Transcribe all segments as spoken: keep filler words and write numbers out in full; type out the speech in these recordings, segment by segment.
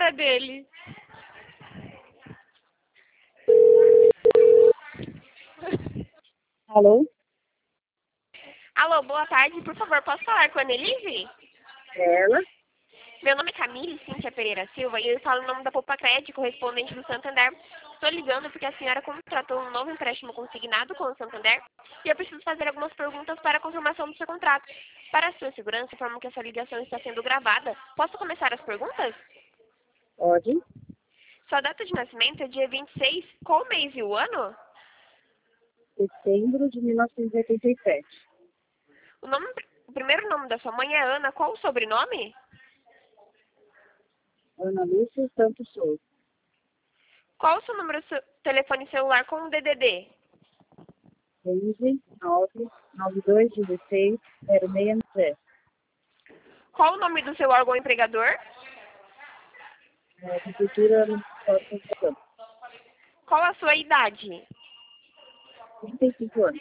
cara dele. Alô? Alô, boa tarde. Por favor, posso falar com a Annelise? Ela? Meu nome é Camille Cíntia Pereira Silva e eu falo em nome da Poupa Crédito, correspondente do Santander. Estou ligando porque a senhora contratou um novo empréstimo consignado com o Santander e eu preciso fazer algumas perguntas para a confirmação do seu contrato. Para a sua segurança, informo que essa ligação está sendo gravada. Posso começar as perguntas? Pode? Sua data de nascimento é dia vinte e seis. Qual o mês e o ano? Setembro de mil novecentos e oitenta e sete. O, nome, o primeiro nome da sua mãe é Ana. Qual o sobrenome? Ana Lúcia Santos Souza. Qual o seu número de telefone celular com o D D D? onze nove nove dois um seis zero seis zero. Qual o nome do seu órgão empregador? É, Prefeitura Municipal de Santa Cruz. Qual a sua idade? trinta e cinco anos.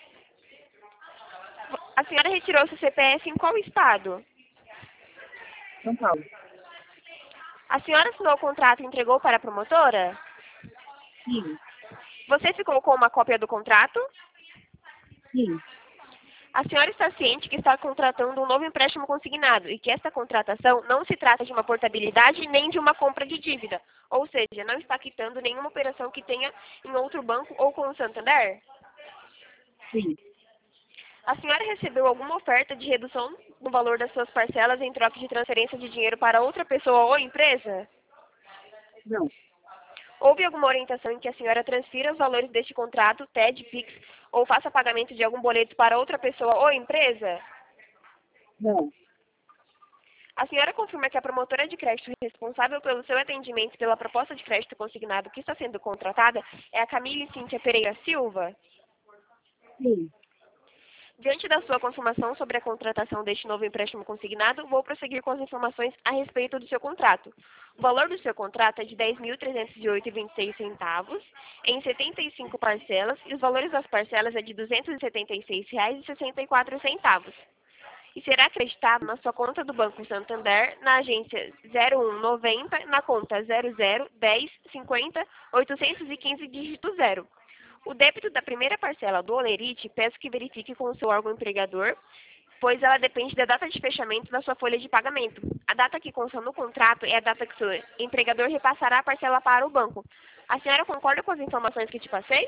A senhora retirou seu C P F em qual estado? São Paulo. A senhora assinou o contrato e entregou para a promotora? Sim. Você ficou com uma cópia do contrato? Sim. A senhora está ciente que está contratando um novo empréstimo consignado e que esta contratação não se trata de uma portabilidade nem de uma compra de dívida, ou seja, não está quitando nenhuma operação que tenha em outro banco ou com o Santander? Sim. A senhora recebeu alguma oferta de redução no valor das suas parcelas em troca de transferência de dinheiro para outra pessoa ou empresa? Não. Houve alguma orientação em que a senhora transfira os valores deste contrato, T E D, Pix, ou faça pagamento de algum boleto para outra pessoa ou empresa? Não. A senhora confirma que a promotora de crédito responsável pelo seu atendimento e pela proposta de crédito consignado que está sendo contratada é a Camille Cíntia Pereira Silva? Sim. Diante da sua confirmação sobre a contratação deste novo empréstimo consignado, vou prosseguir com as informações a respeito do seu contrato. O valor do seu contrato é de dez mil trezentos e oito reais e vinte e seis centavos, em setenta e cinco parcelas, e os valores das parcelas é de duzentos e setenta e seis reais e sessenta e quatro centavos. E será acreditado na sua conta do Banco Santander, na agência zero um noventa, na conta zero zero dez cinquenta oitocentos e quinze dígito zero. O débito da primeira parcela do Olerite, peço que verifique com o seu órgão empregador, pois ela depende da data de fechamento da sua folha de pagamento. A data que consta no contrato é a data que seu empregador repassará a parcela para o banco. A senhora concorda com as informações que te passei?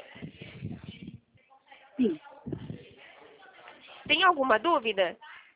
Sim. Tem alguma dúvida?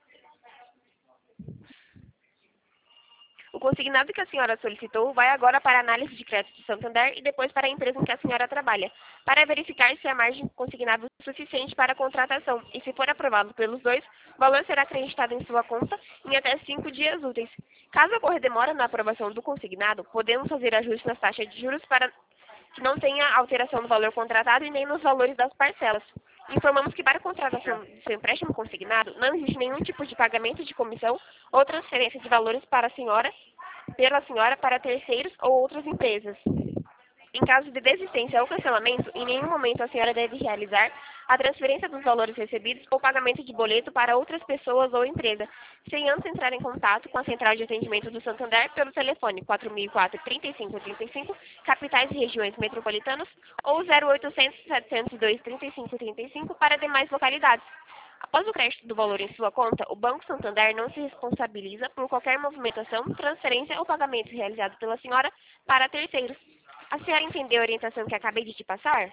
O consignado que a senhora solicitou vai agora para a análise de crédito do Santander e depois para a empresa em que a senhora trabalha, para verificar se a margem consignada é suficiente para a contratação. E se for aprovado pelos dois, o valor será acreditado em sua conta em até cinco dias úteis. Caso ocorra demora na aprovação do consignado, podemos fazer ajustes nas taxas de juros para que não tenha alteração no valor contratado e nem nos valores das parcelas. Informamos que para a contratação do seu empréstimo consignado, não existe nenhum tipo de pagamento de comissão ou transferência de valores para a senhora, pela senhora para terceiros ou outras empresas. Em caso de desistência ou cancelamento, em nenhum momento a senhora deve realizar a transferência dos valores recebidos ou pagamento de boleto para outras pessoas ou empresa, sem antes entrar em contato com a Central de Atendimento do Santander pelo telefone quatro mil e quatro, trinta e cinco trinta e cinco, capitais e regiões metropolitanas, ou zero oitocentos, setecentos e dois, trinta e cinco trinta e cinco para demais localidades. Após o crédito do valor em sua conta, o Banco Santander não se responsabiliza por qualquer movimentação, transferência ou pagamento realizado pela senhora para terceiros. A senhora entendeu a orientação que acabei de te passar?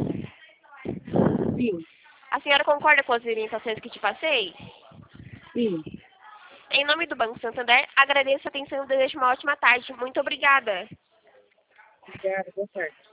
Sim. A senhora concorda com as orientações que te passei? Sim. Em nome do Banco Santander, agradeço a atenção e desejo uma ótima tarde. Muito obrigada. Obrigada. Boa tarde.